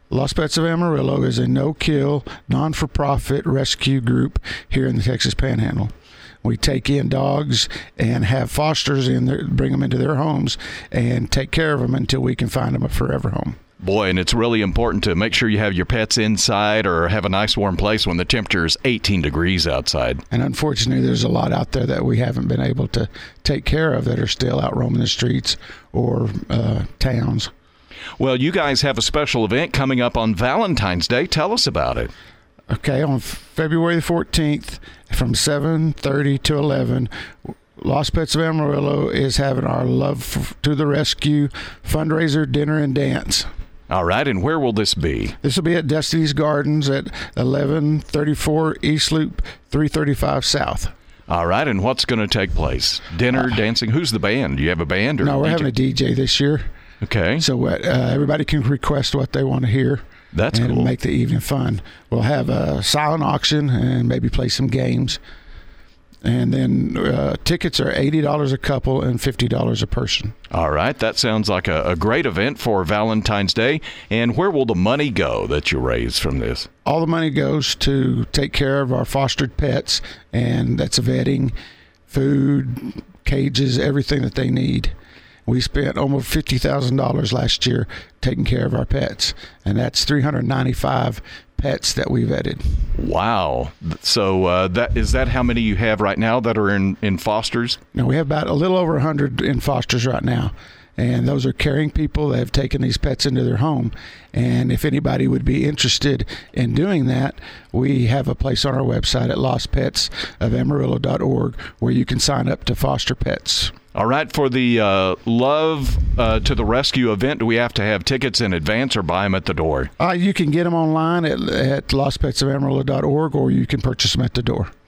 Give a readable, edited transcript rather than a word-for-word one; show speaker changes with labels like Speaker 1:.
Speaker 1: Lost Pets of Amarillo is a no-kill, non-for-profit rescue group here in the Texas Panhandle. We take in dogs and have fosters in there, bring them into their homes, and take care of them until we can find them a forever home.
Speaker 2: Boy, and it's really important to make sure you have your pets inside or have a nice warm place when the temperature is 18 degrees outside.
Speaker 1: And unfortunately, there's a lot out there that we haven't been able to take care of that are still out roaming the streets or towns.
Speaker 2: Well, you guys have a special event coming up on Valentine's Day. Tell us about it.
Speaker 1: Okay, on February the 14th from 7:30 to 11, Lost Pets of Amarillo is having our Love to the Rescue fundraiser dinner and dance.
Speaker 2: All right, and where will this be?
Speaker 1: This will be at Dusty's Gardens at 1134 East Loop, 335 South.
Speaker 2: All right, and what's going to take place? Dinner, dancing? Who's the band? Do you have a band? Or
Speaker 1: No, we're
Speaker 2: DJ?
Speaker 1: having a DJ this year.
Speaker 2: Okay.
Speaker 1: So everybody can request what they want to hear.
Speaker 2: That's
Speaker 1: and
Speaker 2: cool.
Speaker 1: Make the evening fun. We'll have a silent auction and maybe play some games. And then tickets are $80 a couple and $50 a person.
Speaker 2: All right, that sounds like a great event for Valentine's Day. And where will the money go that you raise from this?
Speaker 1: All the money goes to take care of our fostered pets, and that's vetting, food, cages, everything that they need. We spent almost $50,000 last year taking care of our pets, and that's 395 pets that we vetted.
Speaker 2: Wow. So is that how many you have right now that are in fosters?
Speaker 1: Now, we have about a little over 100 in fosters right now, and those are caring people that have taken these pets into their home. And if anybody would be interested in doing that, we have a place on our website at lostpetsofamarillo.org where you can sign up to foster pets.
Speaker 2: All right, for the Love to the Rescue event, do we have to have tickets in advance or buy them at the door?
Speaker 1: You can get them online at lostpetsofamarillo.org, or you can purchase them at the door.